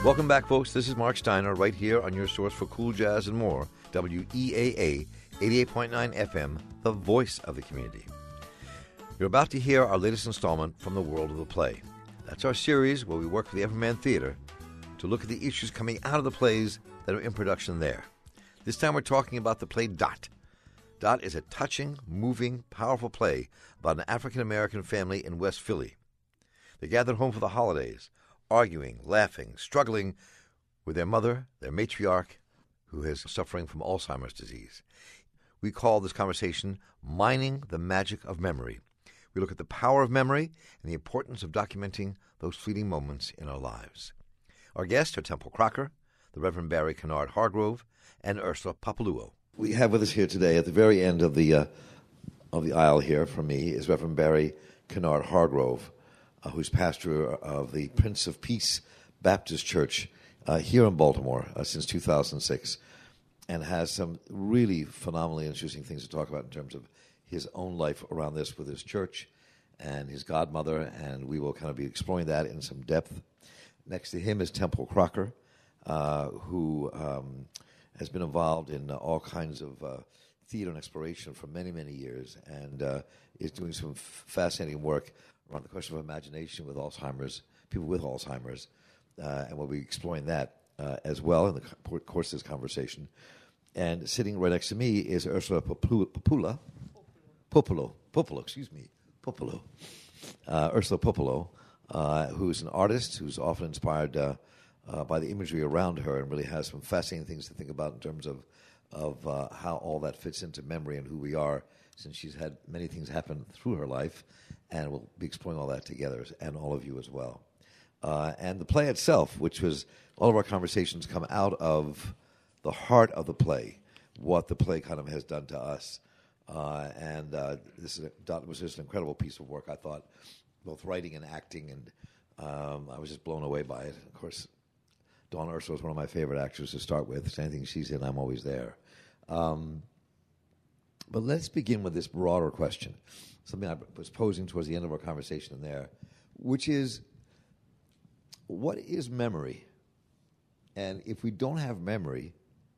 Welcome back, folks. This is Mark Steiner right here on your source for cool jazz and more, WEAA 88.9 FM, the voice of the community. You're about to hear our latest installment from the world of the play. That's our series where we work with the Everman Theater to look at the issues coming out of the plays that are in production there. This time we're talking about the play Dot. Dot is a touching, moving, powerful play about an African-American family in West Philly. They gathered home for the holidays, arguing, laughing, struggling with their mother, their matriarch, who is suffering from Alzheimer's disease. We call this conversation Mining the Magic of Memory. We look at the power of memory and the importance of documenting those fleeting moments in our lives. Our guests are Temple Crocker, the Reverend Barry Kennard Hargrove, and Ursula Popoluo. We have with us here today, at the very end of the aisle here from me, is Reverend Barry Kennard Hargrove, who's pastor of the Prince of Peace Baptist Church here in Baltimore since 2006, and has some really phenomenally interesting things to talk about in terms of his own life around this with his church and his godmother, and we will kind of be exploring that in some depth. Next to him is Temple Crocker, who has been involved in all kinds of theater and exploration for many, many years, and is doing some fascinating work around the question of imagination with Alzheimer's, people with Alzheimer's, and we'll be exploring that as well in the course of this conversation. And sitting right next to me is Ursula Popoluo. Ursula Popoluo, who's an artist who's often inspired by the imagery around her and really has some fascinating things to think about in terms of how all that fits into memory and who we are, since she's had many things happen through her life, and we'll be exploring all that together, and all of you as well. And the play itself, which was, all of our conversations come out of the heart of the play, what the play kind of has done to us. This was just an incredible piece of work, I thought, both writing and acting, and I was just blown away by it. Of course, Dawn Ursula is one of my favorite actors to start with. So anything she's in, I'm always there. But let's begin with this broader question, something I was posing towards the end of our conversation there, which is, what is memory? And if we don't have memory,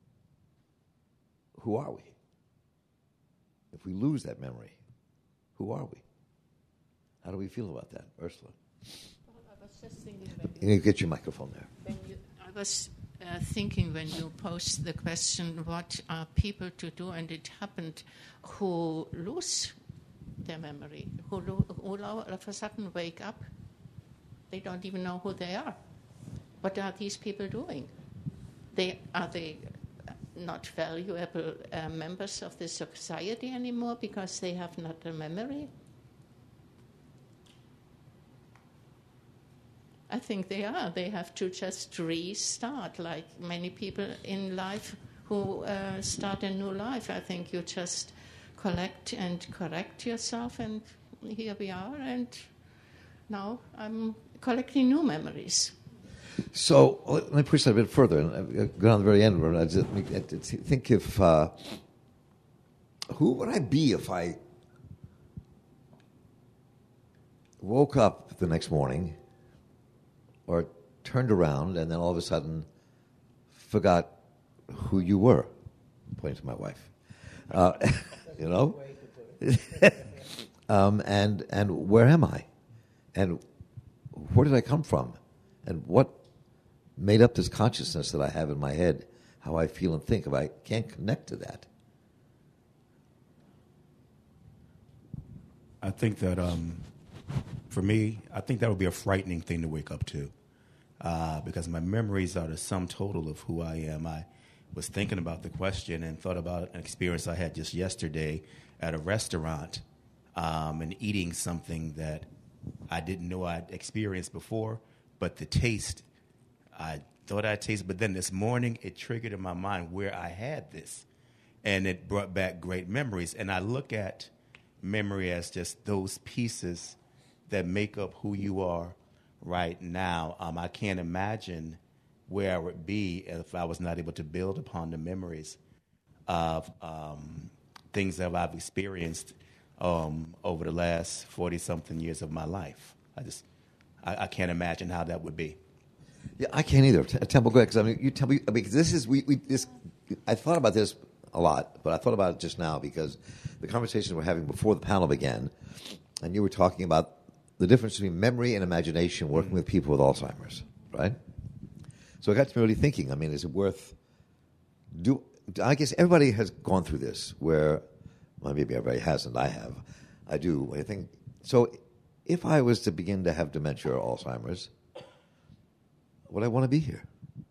who are we? If we lose that memory, who are we? How do we feel about that, Ursula? Well, I was just thinking you need to get your microphone there. I was thinking when you posed the question, what are people to do, and it happened, who lose their memory, who all of a sudden wake up. They don't even know who they are. What are these people doing? Are they not valuable members of the society anymore because they have not a memory? I think they are. They have to just restart, like many people in life who start a new life. I think you just collect and correct yourself, and here we are, and now I'm collecting new memories. So let me push that a bit further and go down to the very end. I think if who would I be if I woke up the next morning or turned around and then all of a sudden forgot who you were? Pointing to my wife, you know. And where am I? And where did I come from? And what made up this consciousness that I have in my head, how I feel and think, if I can't connect to that? I think that, for me, I think that would be a frightening thing to wake up to, because my memories are the sum total of who I am. I was thinking about the question and thought about an experience I had just yesterday at a restaurant and eating something that I didn't know I'd experienced before, but the taste, I thought I'd tasted, but then this morning it triggered in my mind where I had this, and it brought back great memories. And I look at memory as just those pieces that make up who you are right now. I can't imagine where I would be if I was not able to build upon the memories of things that I've experienced over the last 40-something years of my life. I can't imagine how that would be. Yeah, I can't either. Temple, go ahead, because I mean, you tell me, because this is this. I thought about this a lot, but I thought about it just now because the conversation we're having before the panel began, and you were talking about the difference between memory and imagination working with people with Alzheimer's, right? So it got to me really thinking. I mean, is it worth? I guess everybody has gone through this. Where, well, maybe everybody hasn't. I have. I do. I think so. If I was to begin to have dementia or Alzheimer's, would I want to be here?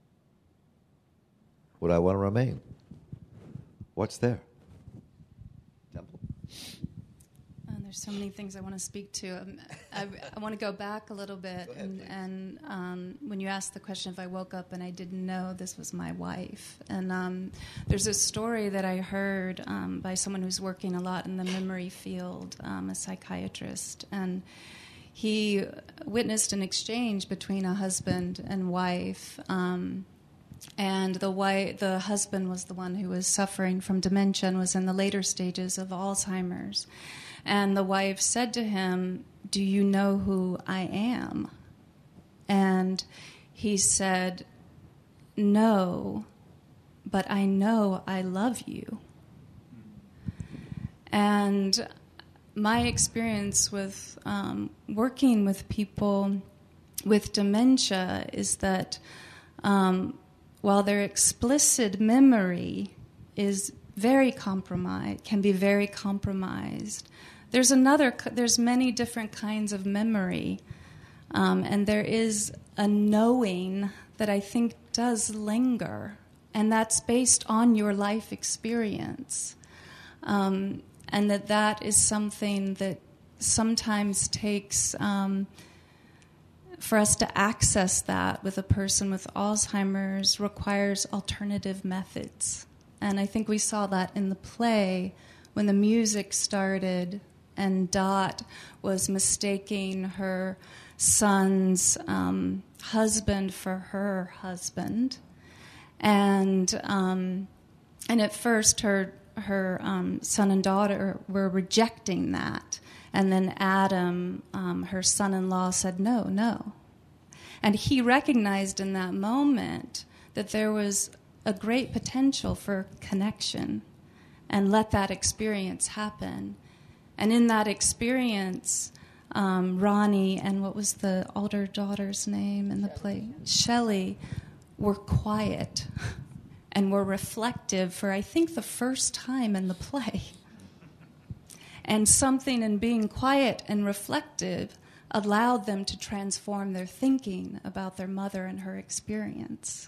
Would I want to remain? What's there? Temple? There's so many things I want to speak to. I want to go back a little bit. And when you asked the question if I woke up and I didn't know this was my wife. And there's a story that I heard by someone who's working a lot in the memory field, a psychiatrist. And he witnessed an exchange between a husband and wife. And the husband was the one who was suffering from dementia and was in the later stages of Alzheimer's. And the wife said to him, "Do you know who I am?" And he said, "No, but I know I love you." And my experience with working with people with dementia is that while their explicit memory is very compromised, can be very compromised, there's many different kinds of memory, and there is a knowing that I think does linger, and that's based on your life experience, and that is something that sometimes takes for us to access that with a person with Alzheimer's requires alternative methods. And I think we saw that in the play when the music started and Dot was mistaking her son's husband for her husband. And at first her son and daughter were rejecting that. And then Adam, her son-in-law, said, no. And he recognized in that moment that there was a great potential for connection and let that experience happen. And in that experience, Ronnie and what was the older daughter's name in the play? Shelley were quiet and were reflective for, I think, the first time in the play. And something in being quiet and reflective allowed them to transform their thinking about their mother and her experience.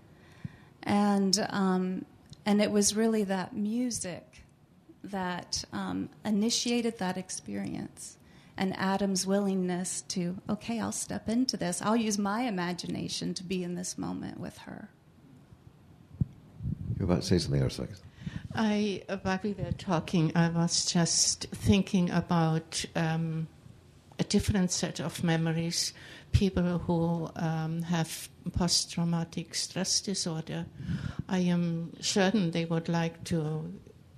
And it was really that music that initiated that experience, and Adam's willingness to, okay, I'll step into this. I'll use my imagination to be in this moment with her. You're about to say something else, second. While we were talking, I was just thinking about a different set of memories. People who have post-traumatic stress disorder, I am certain they would like to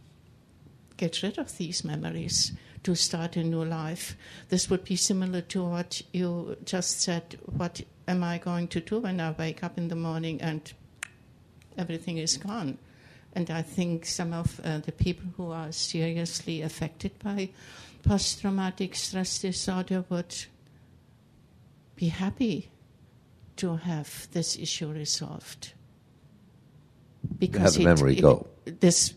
get rid of these memories to start a new life. This would be similar to what you just said. What am I going to do when I wake up in the morning and everything is gone? And I think some of the people who are seriously affected by post-traumatic stress disorder would be happy to have this issue resolved. Because have the memory go. This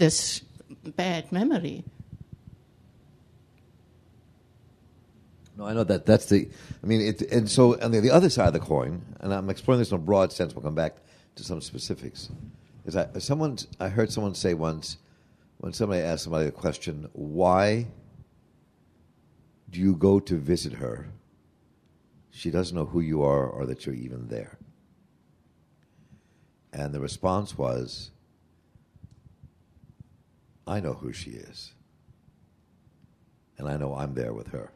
bad memory. No, I know that's the. I mean, and so on the other side of the coin, and I'm exploring this in a broad sense. We'll come back to some specifics. Is that I heard someone say once when somebody asked somebody a question, why do you go to visit her? She doesn't know who you are or that you're even there. And the response was, I know who she is. And I know I'm there with her.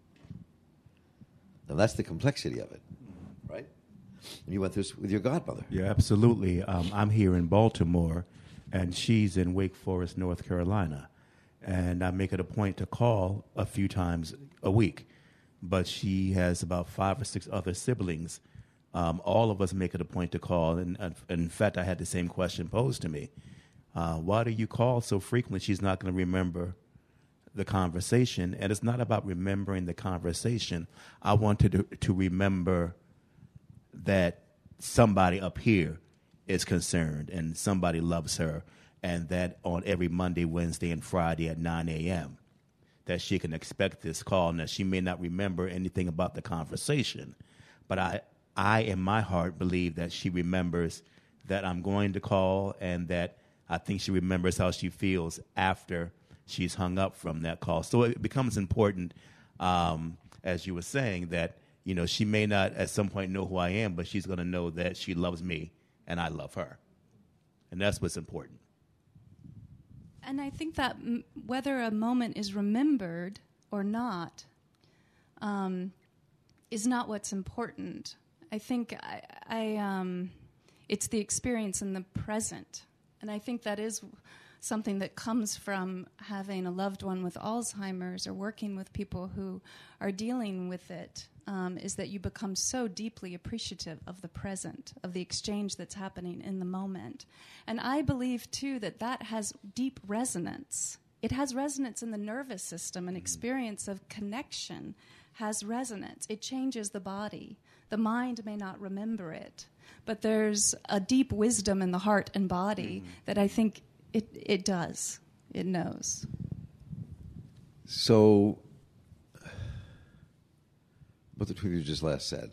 And that's the complexity of it, right? And you went through this with your godmother. Yeah, absolutely. I'm here in Baltimore, and she's in Wake Forest, North Carolina. And I make it a point to call a few times a week. But she has about 5 or 6 other siblings all of us make it a point to call. And in fact, I had the same question posed to me. Why do you call so frequently? She's not going to remember the conversation. And it's not about remembering the conversation. I wanted to remember that somebody up here is concerned and somebody loves her, and that on every Monday, Wednesday, and Friday at 9 a.m., that she can expect this call, and that she may not remember anything about the conversation. But I in my heart, believe that she remembers that I'm going to call, and that I think she remembers how she feels after she's hung up from that call. So it becomes important, as you were saying, that she may not at some point know who I am, but she's going to know that she loves me and I love her. And that's what's important. And I think that whether a moment is remembered or not is not what's important. I think it's the experience in the present. And I think that is something that comes from having a loved one with Alzheimer's or working with people who are dealing with it, is that you become so deeply appreciative of the present, of the exchange that's happening in the moment. And I believe, too, that has deep resonance. It has resonance in the nervous system. An experience of connection has resonance. It changes the body. The mind may not remember it, but there's a deep wisdom in the heart and body that I think it does. It knows. So, what the two of you just last said,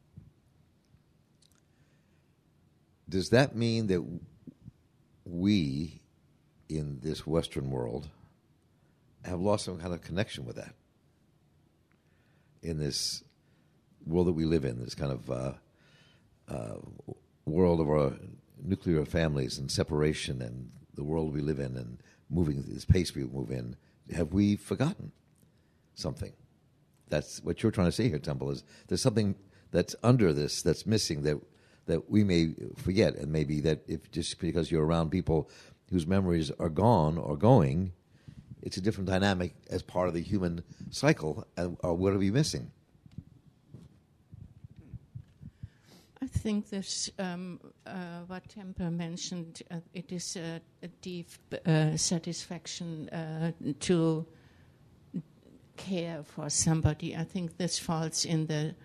does that mean that we in this Western world have lost some kind of connection with that? In this world that we live in, this kind of world of our nuclear families and separation, and the world we live in and moving, this pace we move in, have we forgotten something? That's what you're trying to say here, Temple, is there's something that's under this that's missing that we may forget, and maybe that if just because you're around people whose memories are gone or going, it's a different dynamic as part of the human cycle, or what are we missing? I think this, what Temple mentioned, it is a deep satisfaction to care for somebody. I think this falls in the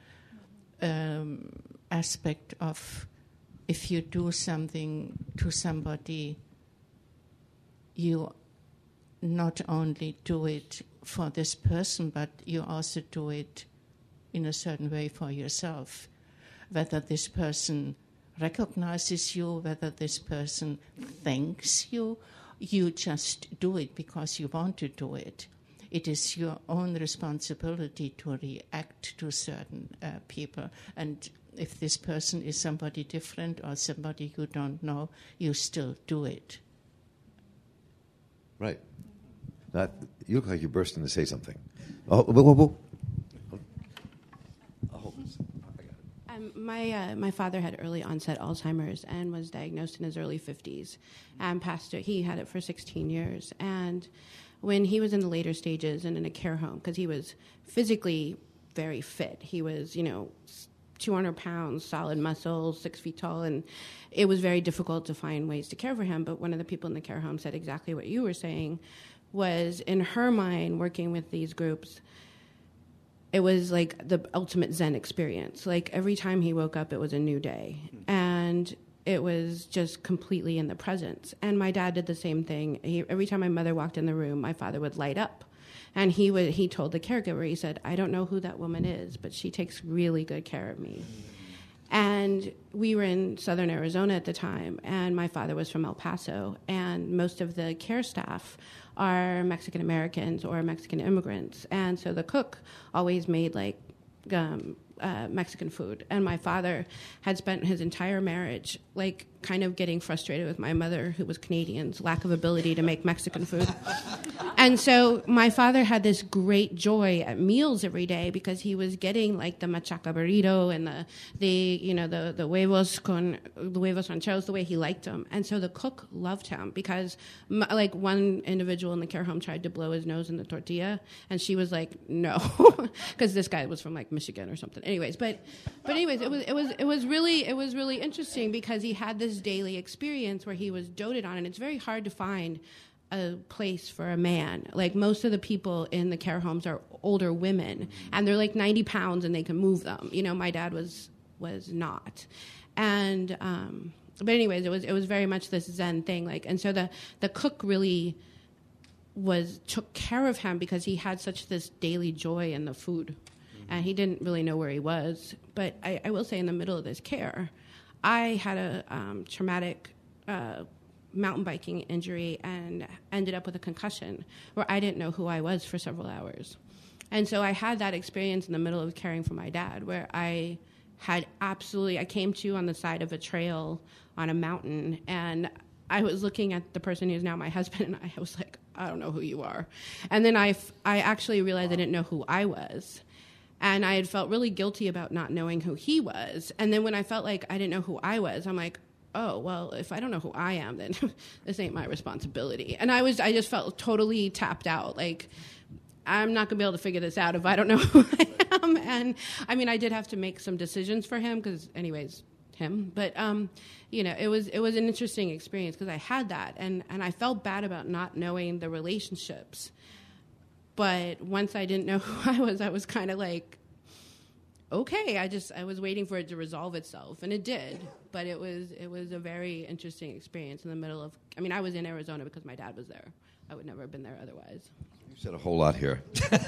aspect of if you do something to somebody, you not only do it for this person, but you also do it in a certain way for yourself. Whether this person recognizes you, whether this person thanks you, you just do it because you want to do it. It is your own responsibility to react to certain people. And if this person is somebody different or somebody you don't know, you still do it. Right. You look like you're bursting to say something. Oh, whoa. My father had early onset Alzheimer's and was diagnosed in his early 50s and passed it. He had it for 16 years. And when he was in the later stages and in a care home, because he was physically very fit, he was, 200 pounds, solid muscles, 6 feet tall, and it was very difficult to find ways to care for him. But one of the people in the care home said exactly what you were saying, was in her mind, working with these groups, it was like the ultimate Zen experience. Like every time he woke up, it was a new day. And it was just completely in the presence. And my dad did the same thing. Every time my mother walked in the room, my father would light up. And he told the caregiver, he said, I don't know who that woman is, but she takes really good care of me. And we were in southern Arizona at the time, and my father was from El Paso, and most of the care staff are Mexican Americans or Mexican immigrants. And so the cook always made Mexican food. And my father had spent his entire marriage kind of getting frustrated with my mother, who was Canadian's lack of ability to make Mexican food. And so my father had this great joy at meals every day because he was getting the machaca burrito and the huevos rancheros the way he liked them. And so the cook loved him because one individual in the care home tried to blow his nose in the tortilla, and she was like, no, because this guy was from Michigan or something. anyways, but anyways, it was really interesting because he had this daily experience where he was doted on, and it's very hard to find a place for a man. Like, most of the people in the care homes are older women, and they're like 90 pounds and they can move them. You know, my dad was not. And but anyways, it was very much this Zen thing. Like, and so the cook really took care of him because he had such this daily joy in the food, and he didn't really know where he was. But I will say, in the middle of this care, I had a traumatic mountain biking injury and ended up with a concussion where I didn't know who I was for several hours. And so I had that experience in the middle of caring for my dad where I came to on the side of a trail on a mountain, and I was looking at the person who's now my husband, and I was like, I don't know who you are. And then I actually realized I didn't know who I was. And I had felt really guilty about not knowing who he was. And then when I felt like I didn't know who I was, I'm like, oh, well, if I don't know who I am, then this ain't my responsibility. And I just felt totally tapped out. Like, I'm not going to be able to figure this out if I don't know who I am. And, I mean, I did have to make some decisions for him because, anyways, him. But, you know, it was an interesting experience because I had that. And I felt bad about not knowing the relationships. But once I didn't know who I was kind of like, okay, I was waiting for it to resolve itself, and it did. But it was a very interesting experience in the middle of. I mean, I was in Arizona because my dad was there. I would never have been there otherwise. You said a whole lot here.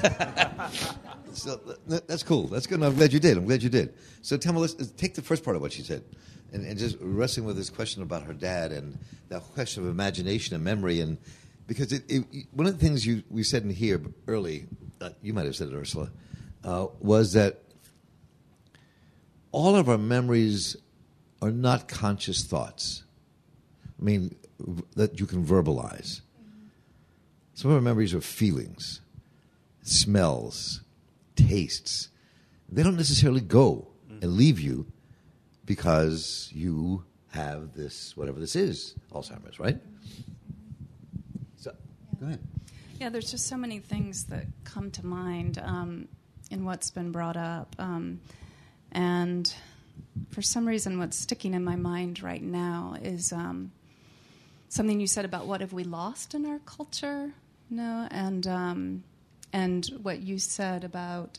So that's cool. That's good. I'm glad you did. So tell me, let's take the first part of what she said, and just wrestling with this question about her dad and that question of imagination and memory, and because one of the things we said in here early, you might have said it, Ursula, was that all of our memories are not conscious thoughts. I mean, that you can verbalize. Some of our memories are feelings, smells, tastes. They don't necessarily go and leave you because you have this, whatever this is, Alzheimer's, right? So, go ahead. Yeah, there's just so many things that come to mind in what's been brought up. And for some reason, what's sticking in my mind right now is something you said about what have we lost in our culture, and what you said about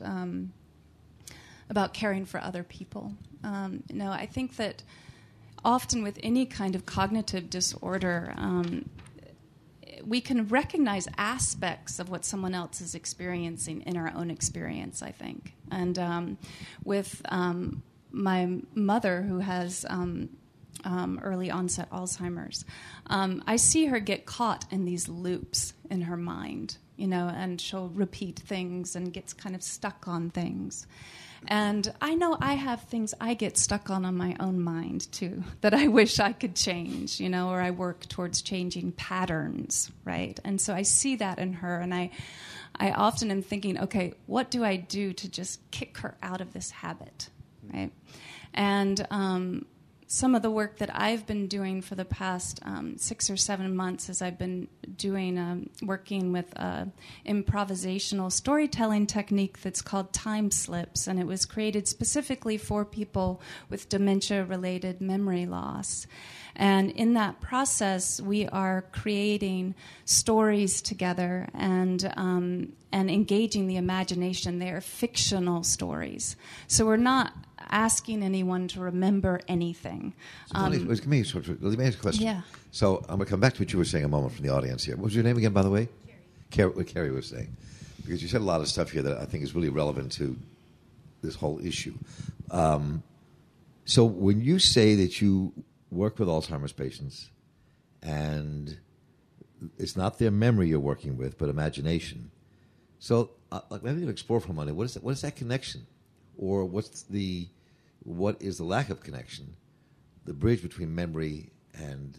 caring for other people. I think that often with any kind of cognitive disorder, we can recognize aspects of what someone else is experiencing in our own experience, I think. And with my mother, who has early onset Alzheimer's, I see her get caught in these loops in her mind, and she'll repeat things and gets kind of stuck on things. And I know I have things I get stuck on my own mind, too, that I wish I could change, or I work towards changing patterns, right? And so I see that in her, and I often am thinking, okay, what do I do to just kick her out of this habit, right? And some of the work that I've been doing for the past 6 or 7 months as I've been doing, working with improvisational storytelling technique that's called time slips, and it was created specifically for people with dementia-related memory loss. And in that process, we are creating stories together and engaging the imagination. They are fictional stories. So we're not asking anyone to remember anything. So let me ask you a question. Yeah. So I'm going to come back to what you were saying a moment from the audience here. What was your name again, by the way? Carrie. What Carrie was saying. Because you said a lot of stuff here that I think is really relevant to this whole issue. So when you say that you work with Alzheimer's patients and it's not their memory you're working with, but imagination. So maybe you can explore for a moment. What is that connection? Or what is the lack of connection, the bridge between memory and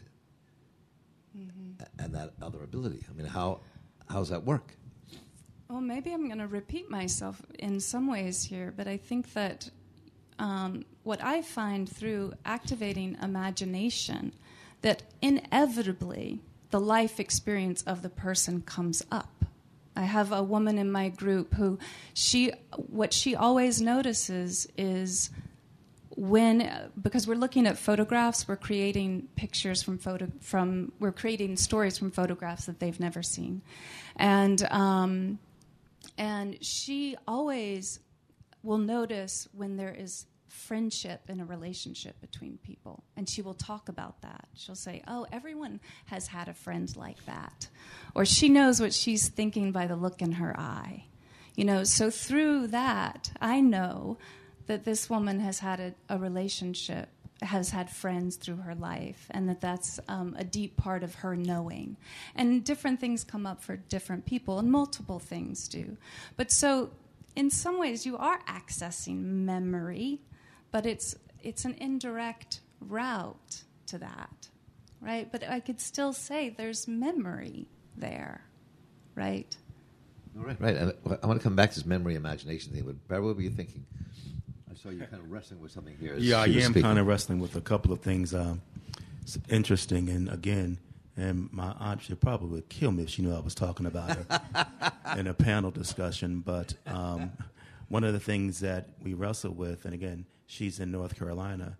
that other ability? I mean, how does that work? Well, maybe I'm going to repeat myself in some ways here, but I think that what I find through activating imagination, that inevitably the life experience of the person comes up. I have a woman in my group who what she always notices is because we're looking at photographs, we're creating pictures we're creating stories from photographs that they've never seen, and she always will notice when there is friendship in a relationship between people, and she will talk about that. She'll say, "Oh, everyone has had a friend like that," or she knows what she's thinking by the look in her eye. So through that, I know that this woman has had a relationship, has had friends through her life, and that's a deep part of her knowing. And different things come up for different people, and multiple things do. But so in some ways you are accessing memory, but it's an indirect route to that, right? But I could still say there's memory there, right? Right. And I want to come back to this memory imagination thing, but Barry, what were you thinking? I saw you kind of wrestling with something here. Yeah, I am kind of wrestling with a couple of things. It's interesting, and again, my aunt should probably kill me if she knew I was talking about her in a panel discussion. But one of the things that we wrestle with, and again, she's in North Carolina,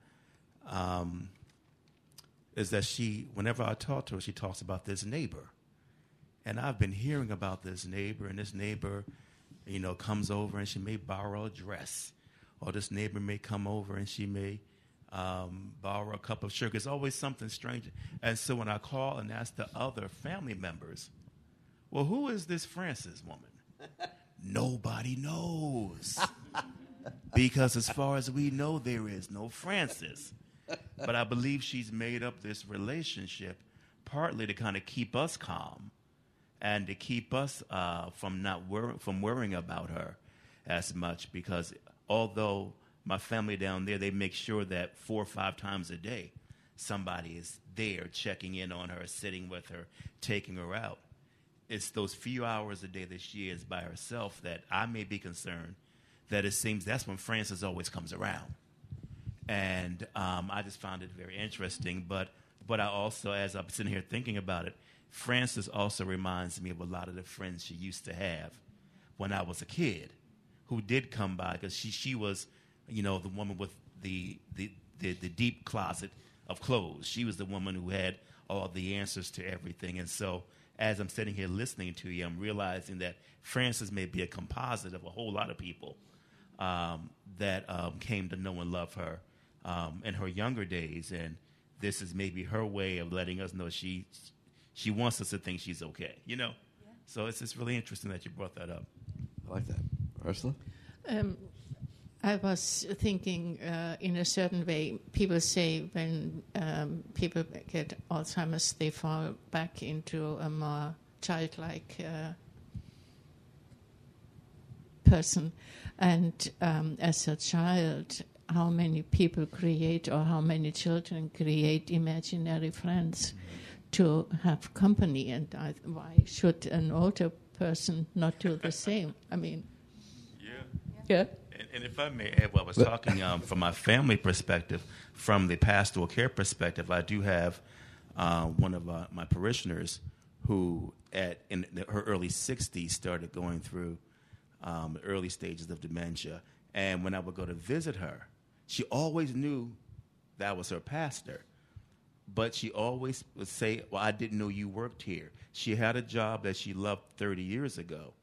is that whenever I talk to her, she talks about this neighbor. And I've been hearing about this neighbor, and this neighbor, comes over and she may borrow a dress. Or this neighbor may come over and she may borrow a cup of sugar. It's always something strange. And so when I call and ask the other family members, well, who is this Frances woman? Nobody knows. Because as far as we know, there is no Frances. But I believe she's made up this relationship partly to kind of keep us calm and to keep us from worrying about her as much, because although my family down there, they make sure that 4 or 5 times a day somebody is there checking in on her, sitting with her, taking her out. It's those few hours a day that she is by herself that I may be concerned that it seems that's when Frances always comes around. And I just found it very interesting. But I also, as I'm sitting here thinking about it, Frances also reminds me of a lot of the friends she used to have when I was a kid, who did come by, because she was, the woman with the deep closet of clothes. She was the woman who had all the answers to everything. And so as I'm sitting here listening to you, I'm realizing that Frances may be a composite of a whole lot of people that came to know and love her in her younger days. And this is maybe her way of letting us know she wants us to think she's okay, Yeah. So it's just really interesting that you brought that up. I like that. Ursula? I was thinking in a certain way, people say when people get Alzheimer's, they fall back into a more childlike person. And as a child, how many people create, or how many children create imaginary friends to have company? And why should an older person not do the same? I mean... Yeah. And if I may add, I was talking from my family perspective, from the pastoral care perspective, I do have one of my parishioners who in her early 60s started going through the early stages of dementia. And when I would go to visit her, she always knew that I was her pastor. But she always would say, well, I didn't know you worked here. She had a job that she loved 30 years ago.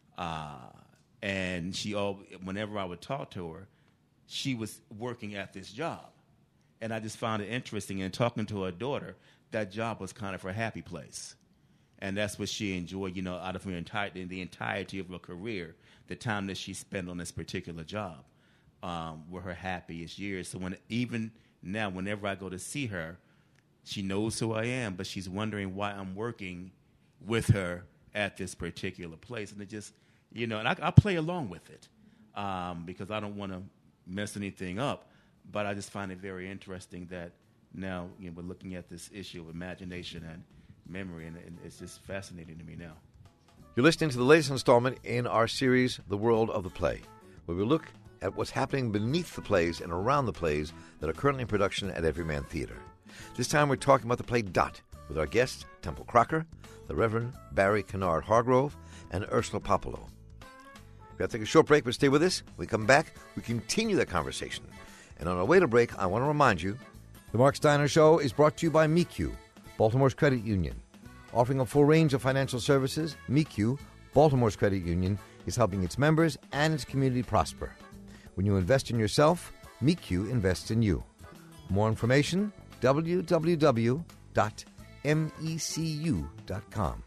And whenever I would talk to her, she was working at this job. And I just found it interesting. And talking to her daughter, that job was kind of her happy place. And that's what she enjoyed, out of the entirety of her career, the time that she spent on this particular job were her happiest years. So even now, whenever I go to see her, she knows who I am, but she's wondering why I'm working with her at this particular place. And it just... and I play along with it because I don't want to mess anything up. But I just find it very interesting that now we're looking at this issue of imagination and memory, and it's just fascinating to me now. You're listening to the latest installment in our series, The World of the Play, where we look at what's happening beneath the plays and around the plays that are currently in production at Everyman Theater. This time we're talking about the play Dot, with our guests, Temple Crocker, the Reverend Barry Kennard Hargrove, and Ursula Popolo. We have to take a short break, but stay with us. When we come back, we continue the conversation. And on our way to break, I want to remind you, the Mark Steiner Show is brought to you by MECU, Baltimore's credit union. Offering a full range of financial services, MECU, Baltimore's credit union, is helping its members and its community prosper. When you invest in yourself, MECU invests in you. More information, www.mecu.com.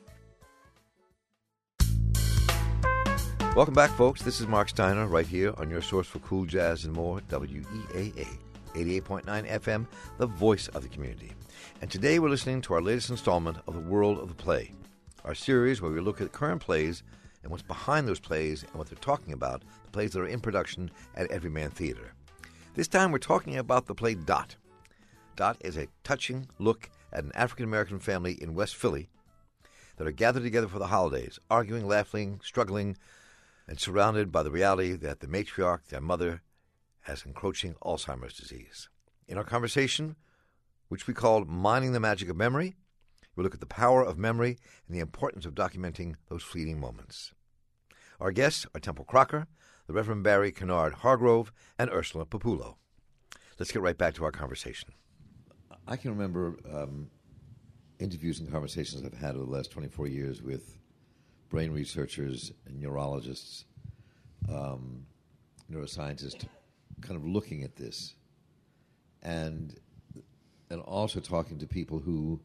Welcome back, folks. This is Mark Steiner right here on your source for cool jazz and more, WEAA, 88.9 FM, the voice of the community. And today we're listening to our latest installment of The World of the Play, our series where we look at current plays and what's behind those plays and what they're talking about, the plays that are in production at Everyman Theater. This time we're talking about the play Dot. Dot is a touching look at an African-American family in West Philly that are gathered together for the holidays, arguing, laughing, struggling, and surrounded by the reality that the matriarch, their mother, has encroaching Alzheimer's disease. In our conversation, which we called Mining the Magic of Memory, we look at the power of memory and the importance of documenting those fleeting moments. Our guests are Temple Crocker, the Reverend Barry Kennard Hargrove, and Ursula Popolo. Let's get right back to our conversation. I can remember interviews and conversations I've had over the last 24 years with brain researchers and neurologists, neuroscientists, kind of looking at this, and also talking to people who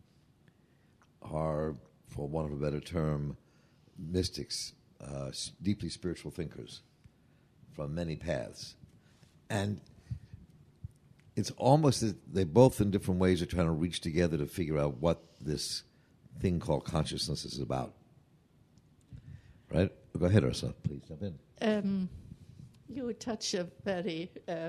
are, for want of a better term, mystics, deeply spiritual thinkers from many paths. And it's almost that they both in different ways are trying to reach together to figure out what this thing called consciousness is about. Right? Go ahead, Ursula. Please jump in. You touch a very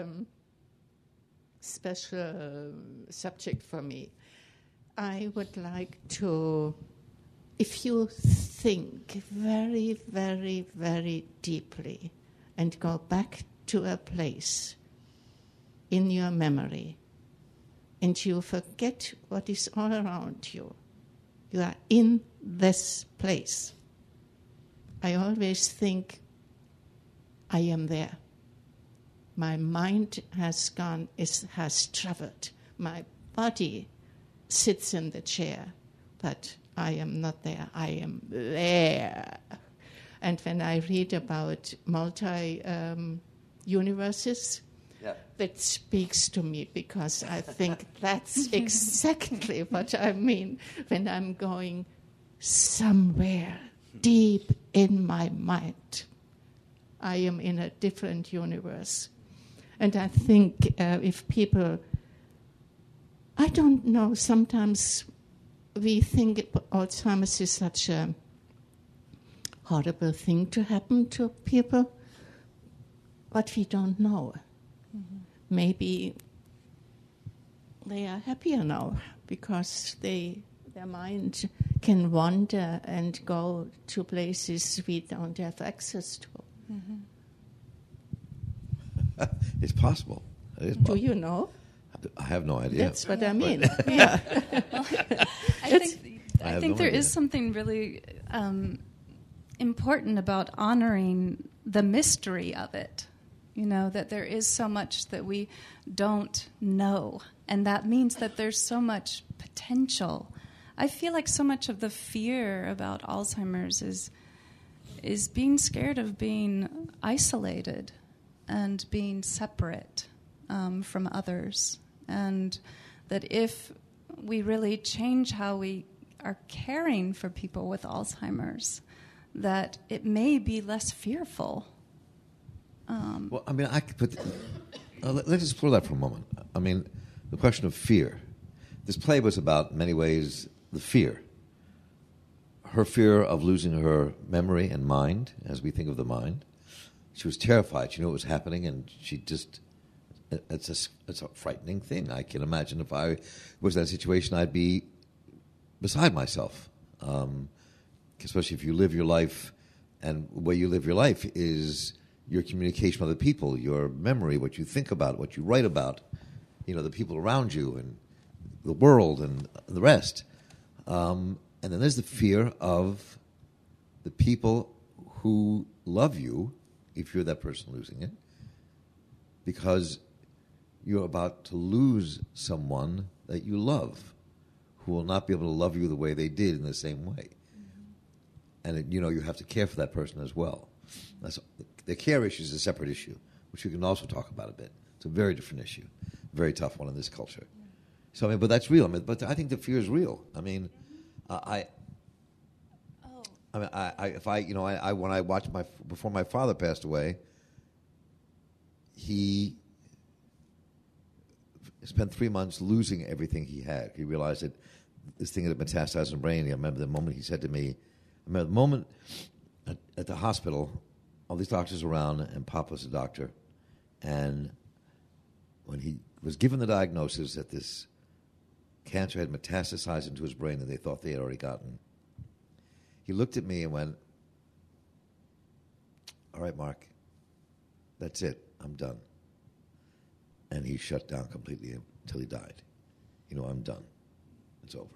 special subject for me. I would like to, if you think very, very, very deeply and go back to a place in your memory and you forget what is all around you, you are in this place. I always think I am there. My mind has traveled. My body sits in the chair, but I am not there. I am there. And when I read about multi-universes, that speaks to me because I think that's exactly what I mean when I'm going somewhere deep in my mind. I am in a different universe. And I think if people, I don't know, sometimes we think Alzheimer's is such a horrible thing to happen to people, but we don't know. Mm-hmm. Maybe they are happier now because their mind can wander and go to places we don't have access to. Mm-hmm. It's possible. Do you know? I have no idea. That's what I mean. I think there is something really important about honoring the mystery of it. You know, that there is so much that we don't know, and that means that there's so much potential. I feel like so much of the fear about Alzheimer's is being scared of being isolated and being separate from others. And that if we really change how we are caring for people with Alzheimer's, that it may be less fearful. Well, I mean, I could put... let's explore that for a moment. I mean, the question of fear. This play was about, in many ways, the fear. Her fear of losing her memory and mind, as we think of the mind. She was terrified. She knew what was happening, and she just... It's a frightening thing. I can imagine if I was in that situation, I'd be beside myself. Especially if you live your life, and the way you live your life is your communication with other people, your memory, what you think about, what you write about, you know, the people around you. And the world and the rest. And then there's the fear of the people who love you, if you're that person losing it, because you're about to lose someone that you love, who will not be able to love you the way they did in the same way. And, you have to care for that person as well. The care issue is a separate issue, which we can also talk about a bit. It's a very different issue, very tough one in this culture. So, but that's real. But I think the fear is real. When I watched before my father passed away, he spent 3 months losing everything he had. He realized that this thing had metastasized in the brain. I remember the moment he said to me, at the hospital, all these doctors around, and Pop was a doctor, and when he was given the diagnosis that this cancer had metastasized into his brain that they thought they had already gotten, he looked at me and went, "All right, Mark, that's it. I'm done." And he shut down completely until he died. I'm done. It's over.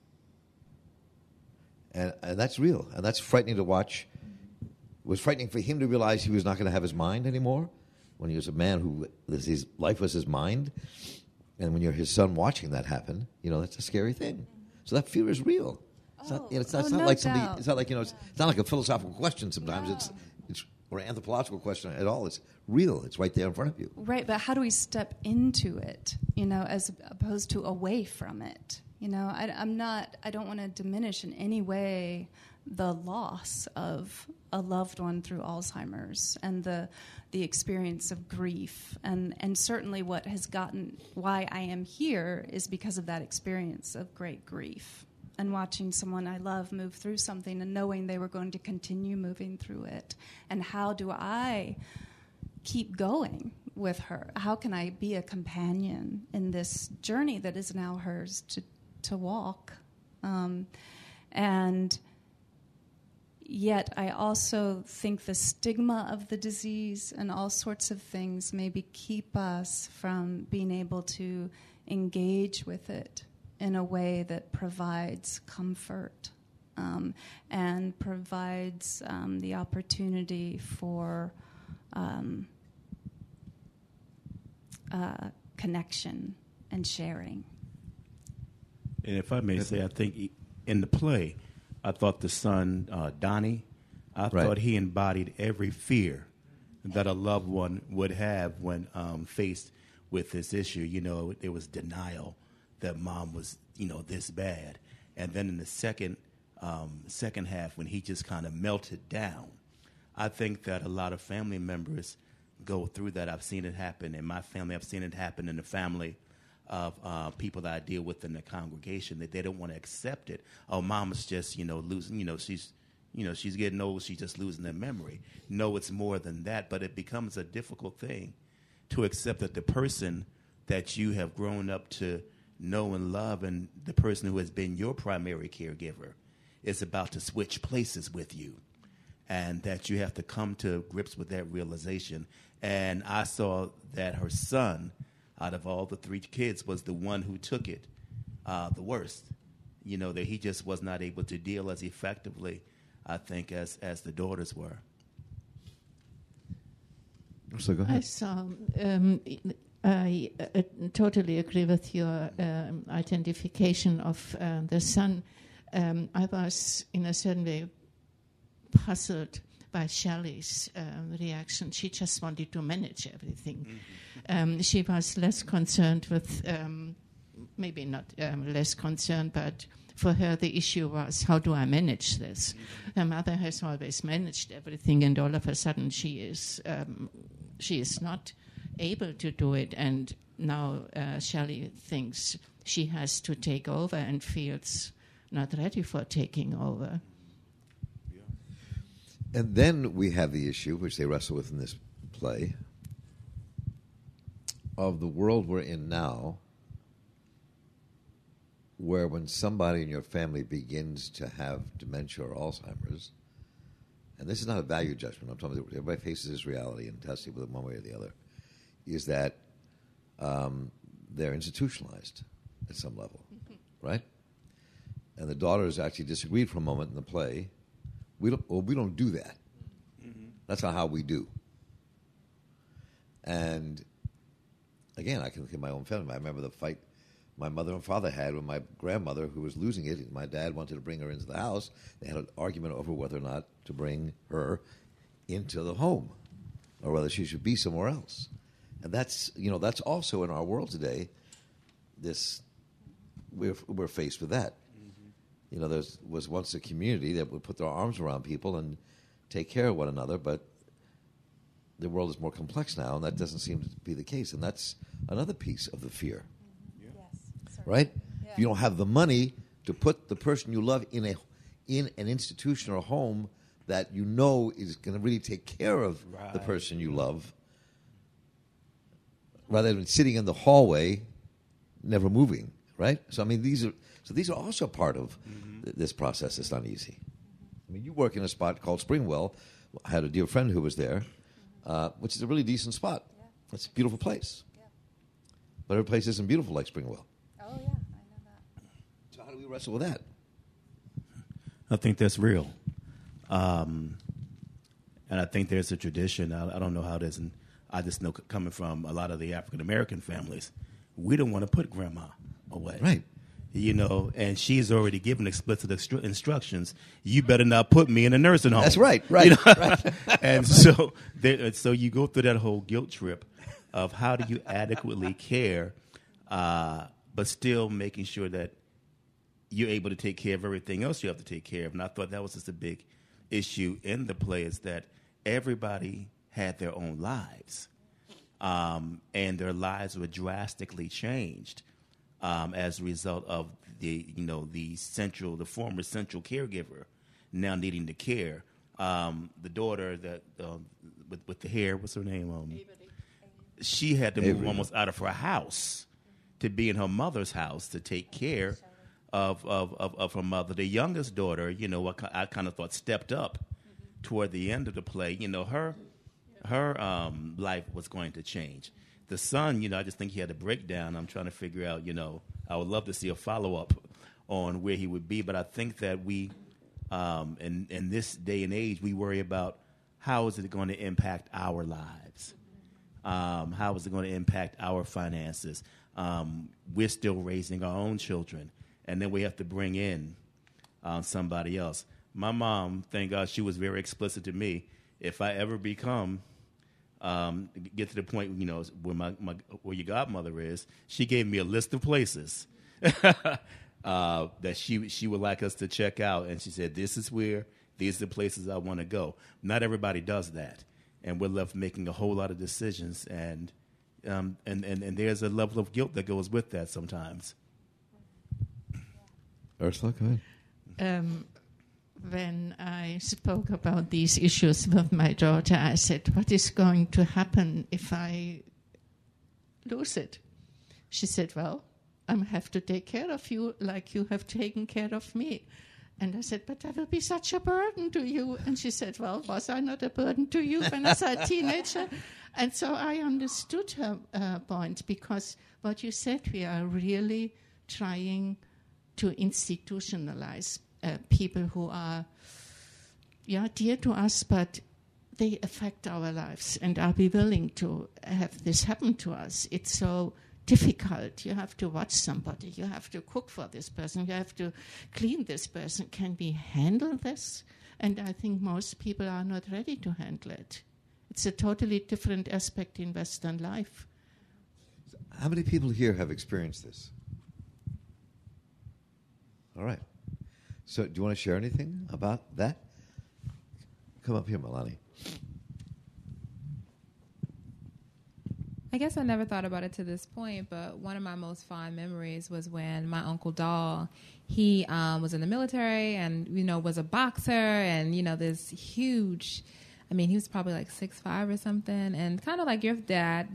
And that's real. And that's frightening to watch. It was frightening for him to realize he was not going to have his mind anymore when he was a man who his life was his mind. And when you're his son watching that happen, that's a scary thing. So that fear is real. It's not like somebody. It's not like it's not like a philosophical question. Sometimes it's or an anthropological question at all. It's real. It's right there in front of you. Right, but how do we step into it? As opposed to away from it. I don't want to diminish in any way the loss of a loved one through Alzheimer's and the experience of grief. And certainly what has gotten why I am here is because of that experience of great grief and watching someone I love move through something and knowing they were going to continue moving through it. And how do I keep going with her? How can I be a companion in this journey that is now hers to walk? And yet I also think the stigma of the disease and all sorts of things maybe keep us from being able to engage with it in a way that provides comfort and provides the opportunity for connection and sharing. And if I may say, I think in the play, I thought the son, Donnie, thought he embodied every fear that a loved one would have when faced with this issue. There was denial that mom was, this bad. And then in the second half, when he just kind of melted down, I think that a lot of family members go through that. I've seen it happen in my family. I've seen it happen in the family of people that I deal with in the congregation, that they don't want to accept it. Oh, mama's just, losing, she's getting old, she's just losing their memory. No, it's more than that, but it becomes a difficult thing to accept that the person that you have grown up to know and love and the person who has been your primary caregiver is about to switch places with you, and that you have to come to grips with that realization. And I saw that her son, out of all the 3 kids, was the one who took it the worst. That he just was not able to deal as effectively, I think, as the daughters were. So go ahead. I totally agree with your identification of the son. I was, in a certain way, puzzled by Shelley's reaction. She just wanted to manage everything. Mm-hmm. She was less concerned with, maybe not less concerned, but for her the issue was, how do I manage this? Mm-hmm. Her mother has always managed everything, and all of a sudden she is not able to do it. And now Shelley thinks she has to take over and feels not ready for taking over. And then we have the issue, which they wrestle with in this play, of the world we're in now, where when somebody in your family begins to have dementia or Alzheimer's, and this is not a value judgment, I'm talking about everybody faces this reality and has to deal with it one way or the other, is that they're institutionalized at some level. right? And the daughters actually disagreed for a moment in the play. We don't do that. Mm-hmm. That's not how we do. And again, I can look at my own family. I remember the fight my mother and father had with my grandmother, who was losing it. My dad wanted to bring her into the house. They had an argument over whether or not to bring her into the home, or whether she should be somewhere else. And that's also in our world today. We're faced with that. Mm-hmm. There was once a community that would put their arms around people and take care of one another, but the world is more complex now, and that doesn't seem to be the case. And that's another piece of the fear. Yes, right? Yeah. If you don't have the money to put the person you love in an institution or a home that you know is going to really take care of the person you love, rather than sitting in the hallway, never moving, right? So I mean, these are also part of this process. It's not easy. I mean, you work in a spot called Springwell. I had a dear friend who was there, which is a really decent spot. Yeah. It's a beautiful place. Yeah. But every place isn't beautiful like Springwell. Oh, yeah, I know that. So how do we wrestle with that? I think that's real. And I think there's a tradition. I don't know how it is, and I just know coming from a lot of the African-American families, we don't want to put grandma away. Right. And she's already given explicit instructions. You better not put me in a nursing home. That's right, right. Right. And so you go through that whole guilt trip of how do you adequately care, but still making sure that you're able to take care of everything else you have to take care of. And I thought that was just a big issue in the play, is that everybody had their own lives, and their lives were drastically changed as a result of the former central caregiver now needing to care. The daughter that with the hair, what's her name? She had to move almost out of her house to be in her mother's house to take care of her mother. The youngest daughter, I kind of thought stepped up toward the end of the play. Her life was going to change. The son, I just think he had a breakdown. I'm trying to figure out, I would love to see a follow-up on where he would be. But I think that we, in this day and age, we worry about how is it going to impact our lives? How is it going to impact our finances? We're still raising our own children, and then we have to bring in somebody else. My mom, thank God, she was very explicit to me. If I ever become get to the point, where your godmother is, she gave me a list of places that she would like us to check out, and she said, these are the places I want to go. Not everybody does that, and we're left making a whole lot of decisions, and there's a level of guilt that goes with that sometimes. Ursula, go ahead. When I spoke about these issues with my daughter, I said, what is going to happen if I lose it? She said, well, I have to take care of you like you have taken care of me. And I said, but I will be such a burden to you. And she said, well, was I not a burden to you when I was a teenager? And so I understood her point, because what you said, we are really trying to institutionalize people who are, dear to us, but they affect our lives. And are we willing to have this happen to us? It's so difficult. You have to watch somebody. You have to cook for this person. You have to clean this person. Can we handle this? And I think most people are not ready to handle it. It's a totally different aspect in Western life. How many people here have experienced this? All right. So do you want to share anything about that? Come up here, Melanie. I guess I never thought about it to this point, but one of my most fond memories was when my Uncle Dahl, he was in the military and, was a boxer and, this huge, he was probably like 6'5" or something, and kind of like your dad,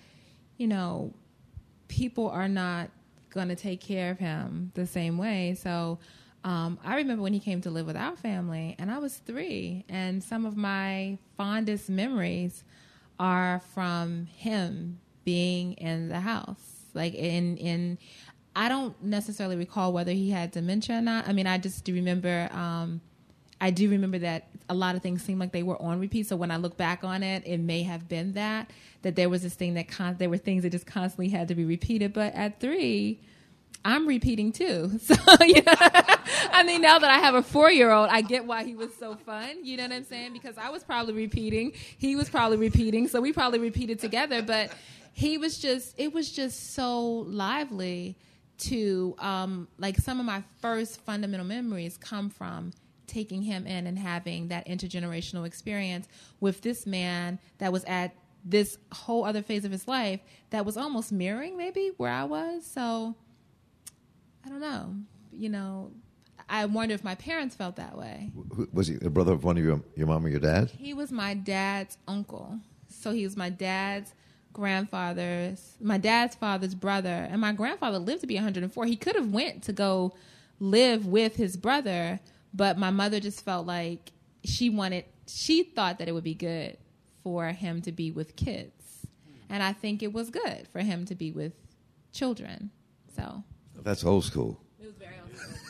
people are not going to take care of him the same way. So I remember when he came to live with our family, and I was 3, and some of my fondest memories are from him being in the house. I I don't necessarily recall whether he had dementia or not. I mean, I just do remember, I do remember that a lot of things seemed like they were on repeat. So when I look back on it, it may have been that there was this thing there were things that just constantly had to be repeated. But at 3, I'm repeating too. So, I mean, now that I have a 4-year-old, I get why he was so fun. You know what I'm saying? Because I was probably repeating. He was probably repeating. So we probably repeated together. But it was just so lively to, like, some of my first fundamental memories come from taking him in and having that intergenerational experience with this man that was at this whole other phase of his life that was almost mirroring maybe where I was. So I don't know. I wonder if my parents felt that way. Was he a brother of one of your mom or your dad? He was my dad's uncle. So he was my dad's my dad's father's brother. And my grandfather lived to be 104. He could have went to go live with his brother, but my mother just felt like she thought that it would be good for him to be with kids. And I think it was good for him to be with children. So that's old school. It was very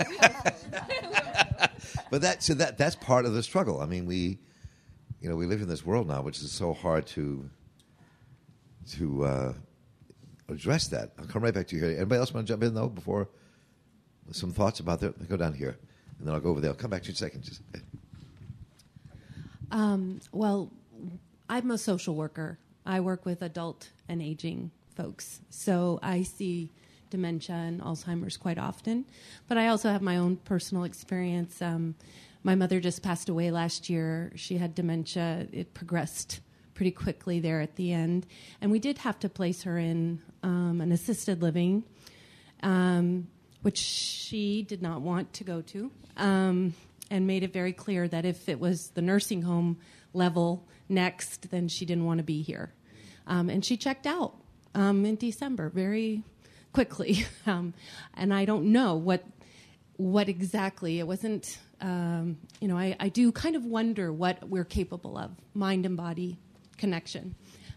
old school. But that's part of the struggle. I mean, we live in this world now, which is so hard to address that. I'll come right back to you here. Anybody else want to jump in though before some thoughts about that? Go down here, and then I'll go over there. I'll come back to you in a second. Just. Well, I'm a social worker. I work with adult and aging folks, so I see dementia and Alzheimer's quite often. But I also have my own personal experience. My mother just passed away last year. She had dementia. It progressed pretty quickly there at the end. And we did have to place her in an assisted living, which she did not want to go to, and made it very clear that if it was the nursing home level next, then she didn't want to be here. And she checked out in December very quickly. And I don't know what exactly. It wasn't, I do kind of wonder what we're capable of, mind and body connection.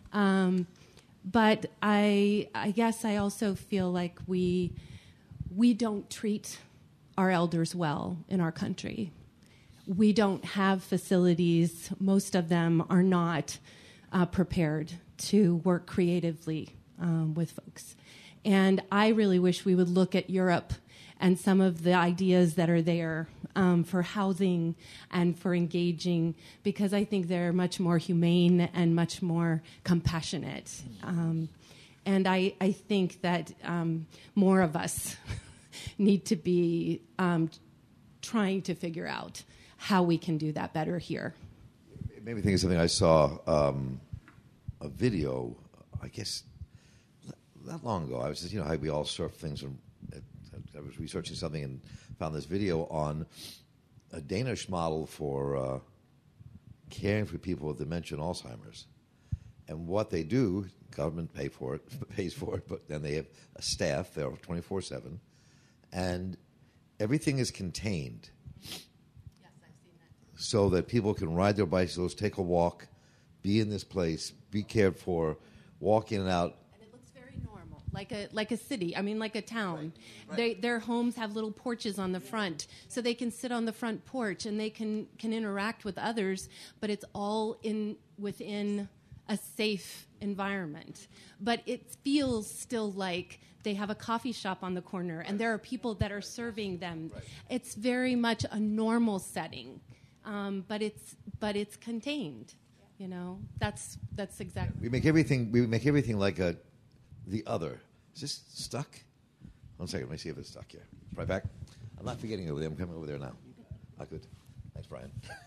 But I guess I also feel like we don't treat our elders well in our country. We don't have facilities. Most of them are not prepared to work creatively with folks. And I really wish we would look at Europe and some of the ideas that are there for housing and for engaging, because I think they're much more humane and much more compassionate. And I think that more of us need to be trying to figure out how we can do that better here. It made me think of something I saw, a video, I guess, not long ago. I was just, how we all surf things. And I was researching something and found this video on a Danish model for caring for people with dementia and Alzheimer's. And what they do, government pays for it, but then they have a staff there 24/7, and everything is contained. Yes, I've seen that. So that people can ride their bicycles, take a walk, be in this place, be cared for, walk in and out. And it looks very normal, like a city. I mean, like a town. Right. Their homes have little porches on the front, so they can sit on the front porch and they can interact with others. But it's all within a safe environment. But it feels still like they have a coffee shop on the corner, and there are people that are serving them. Right. It's very much a normal setting, but it's contained. That's exactly. We make everything like the other. Is this stuck? 1 second. Let me see if it's stuck here. Right back. I'm not forgetting over there. I'm coming over there now. Good. Thanks, Brian.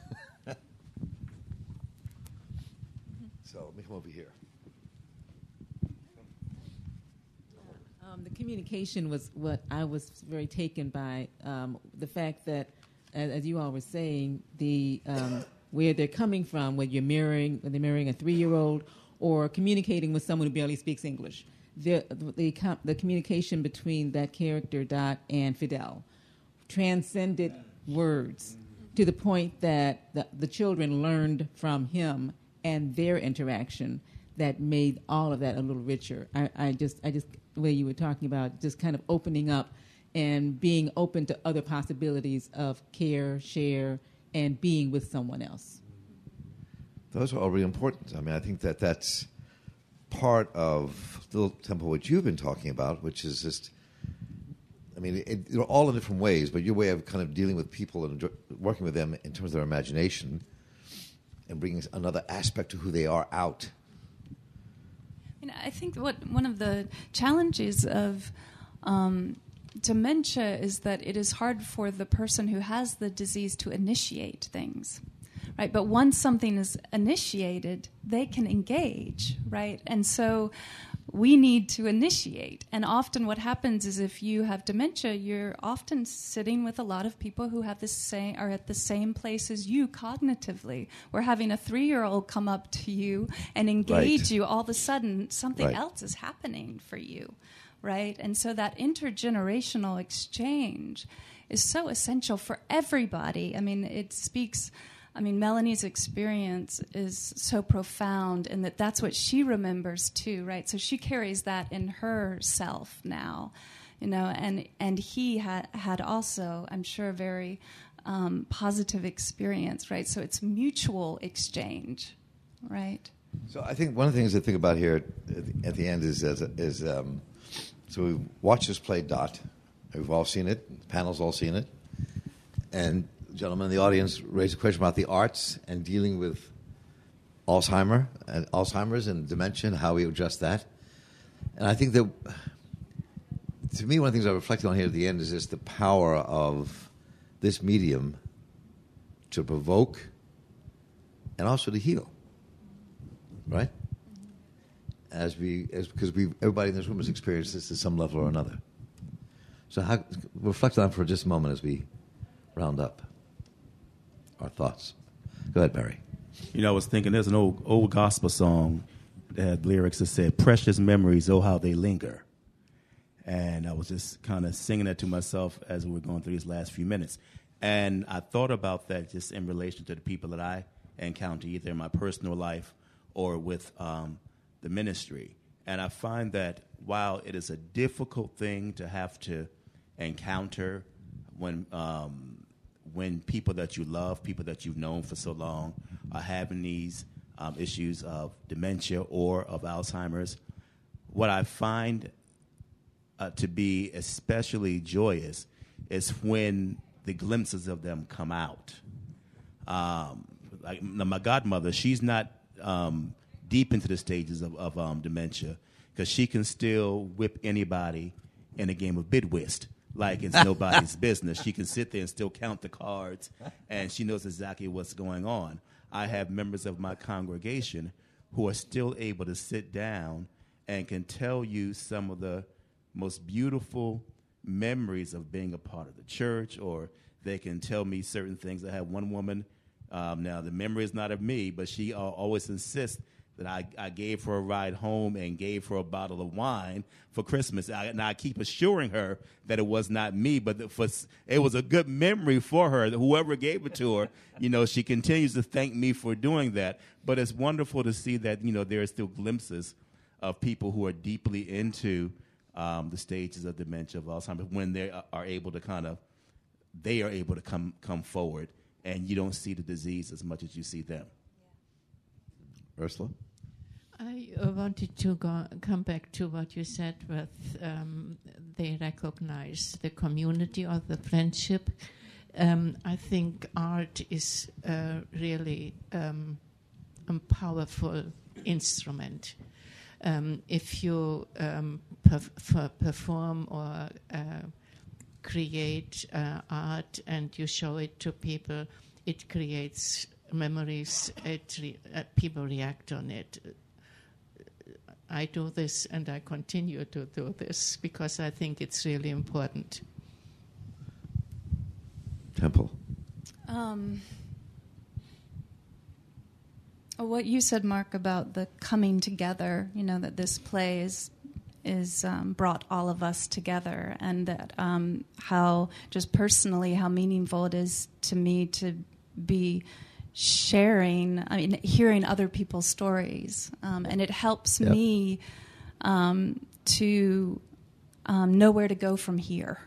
So let me come over here. The communication was what I was very taken by. The fact that, as you all were saying, the where they're coming from, whether they're marrying a 3-year-old or communicating with someone who barely speaks English. The communication between that character, Doc, and Fidel transcended words to the point that the children learned from him and their interaction that made all of that a little richer. I just the way you were talking about just kind of opening up and being open to other possibilities of care, share, and being with someone else. Those are all really important. I mean, I think that that's part of the Temple, what you've been talking about, which is just, I mean, they're all in different ways, but your way of kind of dealing with people and working with them in terms of their imagination and bringing another aspect to who they are out. And I think one of the challenges of dementia is that it is hard for the person who has the disease to initiate things. Right, but once something is initiated, they can engage, right? And so we need to initiate. And often what happens is if you have dementia, you're often sitting with a lot of people who have are at the same place as you cognitively. We're having a 3-year-old come up to you and engage you. All of a sudden, something else is happening for you, right? And so that intergenerational exchange is so essential for everybody. I mean, it speaks... I mean, Melanie's experience is so profound, and that's what she remembers too, right? So she carries that in herself now, you know. And he had also, I'm sure, a very positive experience, right? So it's mutual exchange, right? So I think one of the things I think about here at the end is so we watched this play Dot. We've all seen it. The panel's all seen it, and gentlemen in the audience raised a question about the arts and dealing with Alzheimer's and dementia and how we address that. And I think that, to me, one of the things I reflected on here at the end is just the power of this medium to provoke and also to heal, right? Because everybody in this room has experienced this at some level or another. So reflect on it for just a moment as we round up our thoughts. Go ahead, Barry. You know, I was thinking there's an old gospel song that had lyrics that said, "Precious memories, oh, how they linger." And I was just kind of singing that to myself as we were going through these last few minutes. And I thought about that just in relation to the people that I encounter, either in my personal life or with the ministry. And I find that while it is a difficult thing to have to encounter when people that you love, people that you've known for so long, are having these issues of dementia or of Alzheimer's, what I find to be especially joyous is when the glimpses of them come out. Like my godmother, she's not deep into the stages of dementia because she can still whip anybody in a game of bid whist like it's nobody's business. She can sit there and still count the cards, and she knows exactly what's going on. I have members of my congregation who are still able to sit down and can tell you some of the most beautiful memories of being a part of the church, or they can tell me certain things. I have one woman, now the memory is not of me, but she always insists that I gave her a ride home and gave her a bottle of wine for Christmas. And I keep assuring her that it was not me, but it was a good memory for her. Whoever gave it to her, you know, she continues to thank me for doing that. But it's wonderful to see that, you know, there are still glimpses of people who are deeply into the stages of dementia, of Alzheimer's, when they are able to come forward, and you don't see the disease as much as you see them. Ursula? I wanted to come back to what you said with they recognize the community or the friendship. I think art is really a powerful instrument. If you perform or create art and you show it to people, it creates memories. People react on it. I do this and I continue to do this because I think it's really important. Temple. What you said, Mark, about the coming together, you know, that this play is brought all of us together, and that how, just personally, how meaningful it is to me to be sharing, hearing other people's stories. And it helps me to know where to go from here,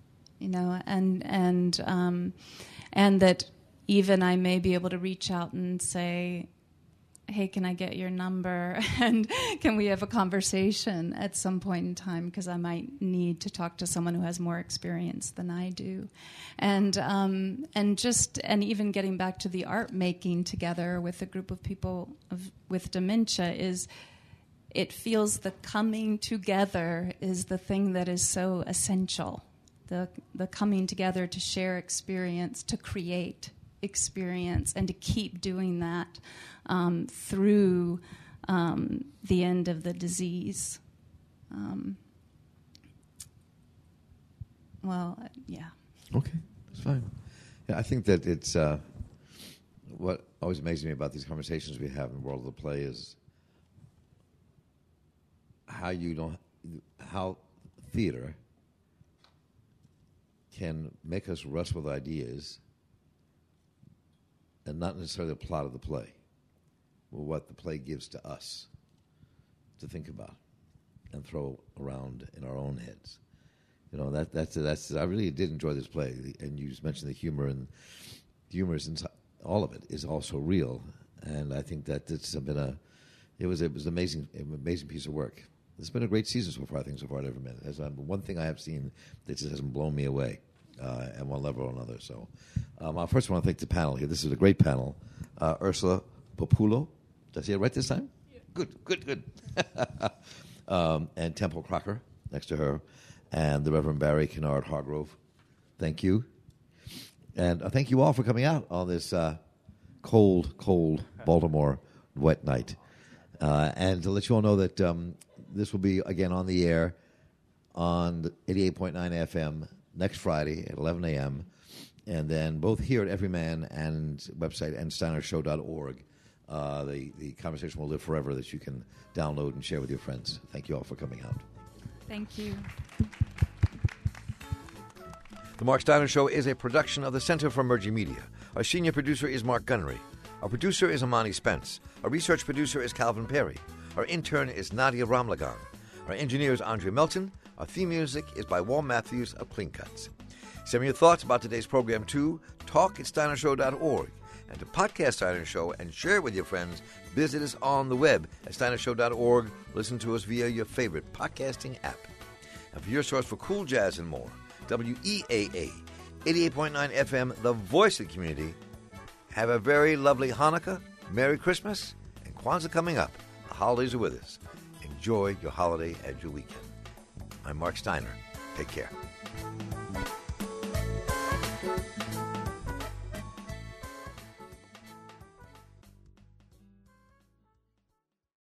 and that even I may be able to reach out and say, hey, can I get your number? And can we have a conversation at some point in time? Because I might need to talk to someone who has more experience than I do. And even getting back to the art making together with a group of people with dementia it feels the coming together is the thing that is so essential. The coming together to share experience, to create experience, and to keep doing that through the end of the disease. Okay, that's fine. Yeah, I think that it's what always amazes me about these conversations we have in the world of the play is how theater can make us wrestle with ideas and not necessarily the plot of the play, but what the play gives to us to think about and throw around in our own heads. That's I really did enjoy this play, and you just mentioned the humor, and the humor is inside, all of it is also real, and I think that it was an amazing piece of work. It's been a great season so far, I think, so far at Every Minute. One thing I have seen that just hasn't blown me away at one level or another. So I first want to thank the panel here. This is a great panel. Ursula Populo. Did I say it right this time? Yeah. Good. And Temple Crocker next to her. And the Reverend Barry Kennard Hargrove. Thank you. And thank you all for coming out on this cold Baltimore wet night. And to let you all know that this will be, again, on the air on 88.9 FM next Friday at 11 a.m. And then both here at Everyman and website and steinershow.org. The conversation will live forever that you can download and share with your friends. Thank you all for coming out. Thank you. The Mark Steiner Show is a production of the Center for Emerging Media. Our senior producer is Mark Gunnery. Our producer is Amani Spence. Our research producer is Calvin Perry. Our intern is Nadia Ramlagan. Our engineer is Andre Melton. Our theme music is by Wal Matthews of Clean Cuts. Send me your thoughts about today's program to talk@steinershow.org. And to podcast Steiner Show and share it with your friends, visit us on the web at steinershow.org. Listen to us via your favorite podcasting app. And for your source for cool jazz and more, WEAA 88.9 FM, the voice of the community. Have a very lovely Hanukkah, Merry Christmas, and Kwanzaa coming up. The holidays are with us. Enjoy your holiday and your weekend. I'm Mark Steiner. Take care.